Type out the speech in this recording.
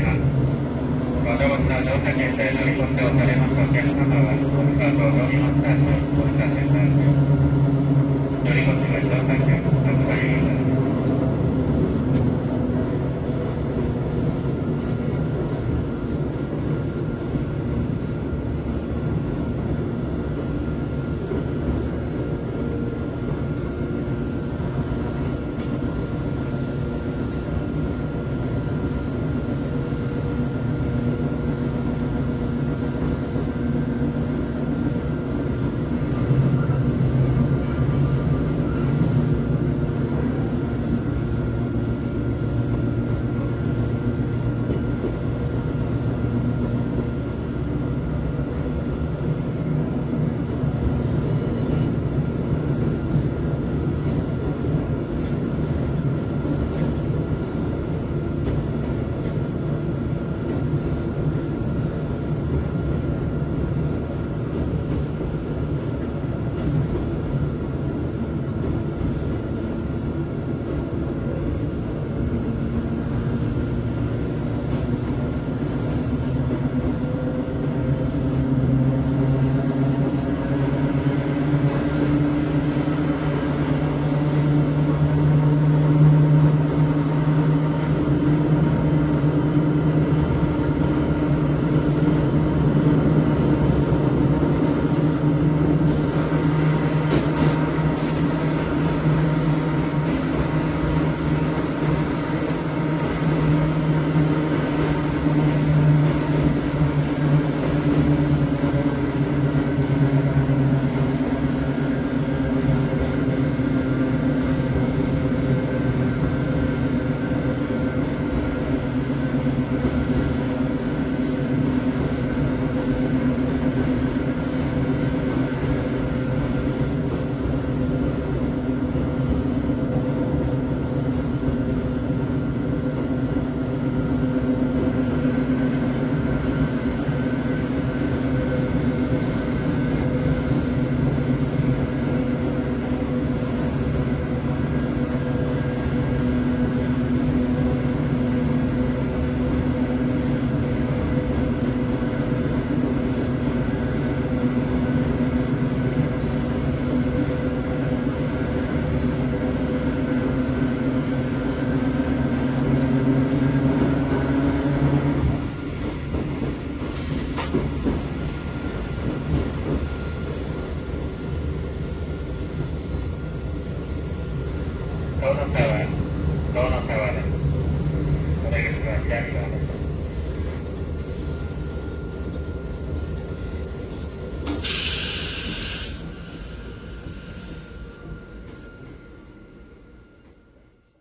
乗車決定乗り込んでおされますお客様は、おスカートを乗ります際のお知らせになります。乗り口は乗車券、発売以外。